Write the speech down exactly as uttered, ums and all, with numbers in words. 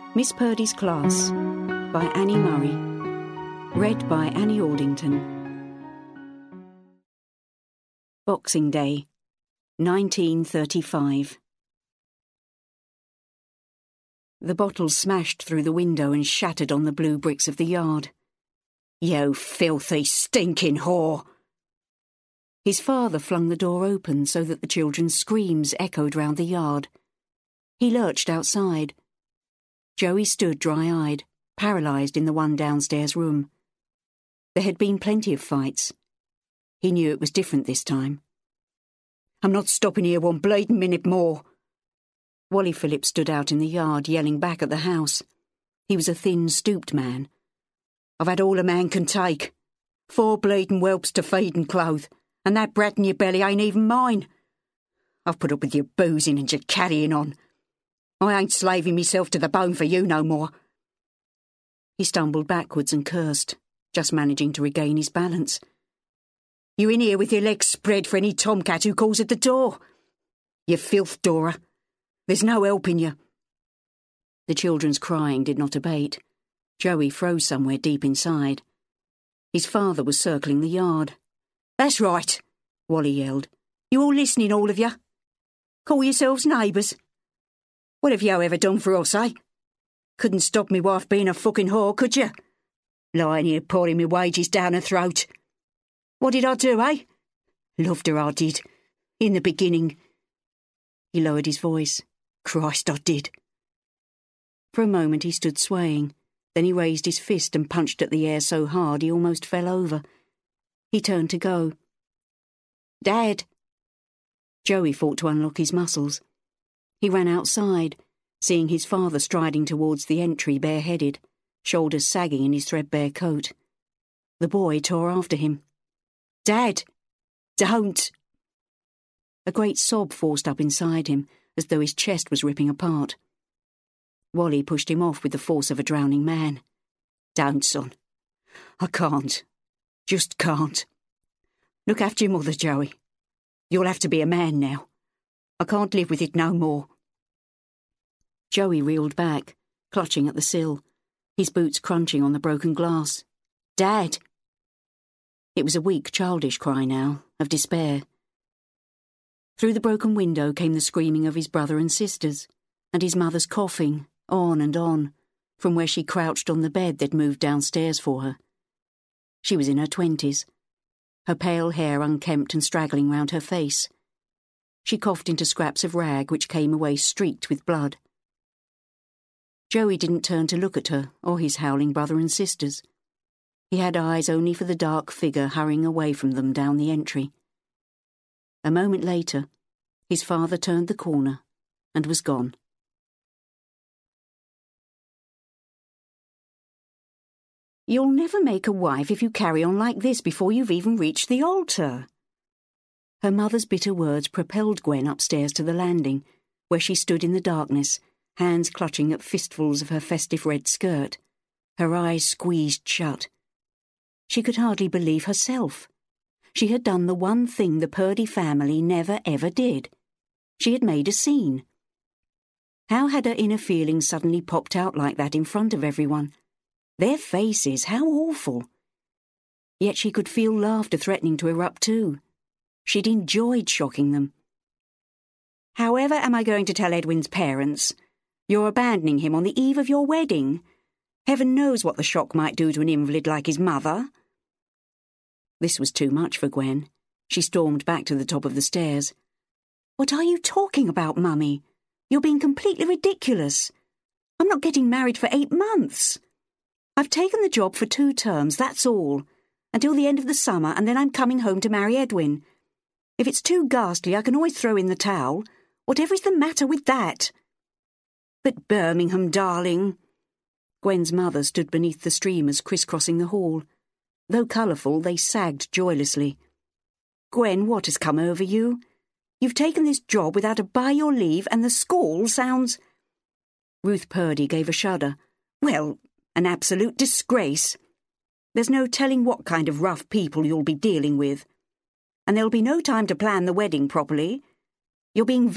Miss Purdy's Class by Annie Murray. Read by Annie Aldington. Boxing Day, nineteen thirty-five. The bottle smashed through the window and shattered on the blue bricks of the yard. "You filthy, stinking whore!" His father flung the door open so that the children's screams echoed round the yard. He lurched outside. Joey stood dry-eyed, paralysed in the one downstairs room. There had been plenty of fights. He knew it was different this time. "I'm not stopping here one bleeding minute more." Wally Phillips stood out in the yard, yelling back at the house. He was a thin, stooped man. "I've had all a man can take. Four bleeding whelps to feed and clothe, and that brat in your belly ain't even mine. I've put up with your boozing and your carrying on. I ain't slaving myself to the bone for you no more." He stumbled backwards and cursed, just managing to regain his balance. "You in here with your legs spread for any tomcat who calls at the door? You filth, Dora. There's no helping you." The children's crying did not abate. Joey froze somewhere deep inside. His father was circling the yard. "That's right," Wally yelled. "You all listening, all of you? Call yourselves neighbours? What have you ever done for us, eh? Couldn't stop me wife being a fucking whore, could you? Lying here pouring me wages down her throat. What did I do, eh? Loved her, I did. In the beginning." He lowered his voice. "Christ, I did." For a moment he stood swaying. Then he raised his fist and punched at the air so hard he almost fell over. He turned to go. "Dad!" Joey fought to unlock his muscles. He ran outside, seeing his father striding towards the entry bareheaded, shoulders sagging in his threadbare coat. The boy tore after him. "Dad! Don't!" A great sob forced up inside him, as though his chest was ripping apart. Wally pushed him off with the force of a drowning man. "Don't, son. I can't. Just can't. Look after your mother, Joey. You'll have to be a man now. I can't live with it no more." Joey reeled back, clutching at the sill, his boots crunching on the broken glass. "Dad!" It was a weak, childish cry now, of despair. Through the broken window came the screaming of his brother and sisters, and his mother's coughing, on and on, from where she crouched on the bed they'd moved downstairs for her. She was in her twenties, her pale hair unkempt and straggling round her face. She coughed into scraps of rag which came away streaked with blood. Joey didn't turn to look at her or his howling brother and sisters. He had eyes only for the dark figure hurrying away from them down the entry. A moment later, his father turned the corner and was gone. "You'll never make a wife if you carry on like this before you've even reached the altar." Her mother's bitter words propelled Gwen upstairs to the landing, where she stood in the darkness, hands clutching at fistfuls of her festive red skirt, her eyes squeezed shut. She could hardly believe herself. She had done the one thing the Purdy family never ever did. She had made a scene. How had her inner feelings suddenly popped out like that in front of everyone? Their faces, how awful! Yet she could feel laughter threatening to erupt too. She'd enjoyed shocking them. "However am I going to tell Edwin's parents? You're abandoning him on the eve of your wedding. Heaven knows what the shock might do to an invalid like his mother." This was too much for Gwen. She stormed back to the top of the stairs. "What are you talking about, Mummy? You're being completely ridiculous. I'm not getting married for eight months. I've taken the job for two terms, that's all, until the end of the summer, and then I'm coming home to marry Edwin. If it's too ghastly, I can always throw in the towel. Whatever is the matter with that?" "But Birmingham, darling..." Gwen's mother stood beneath the streamers crisscrossing the hall. Though colourful, they sagged joylessly. "Gwen, what has come over you? You've taken this job without a by your leave, and the school sounds..." Ruth Purdy gave a shudder. "Well, an absolute disgrace. There's no telling what kind of rough people you'll be dealing with. And there'll be no time to plan the wedding properly. You're being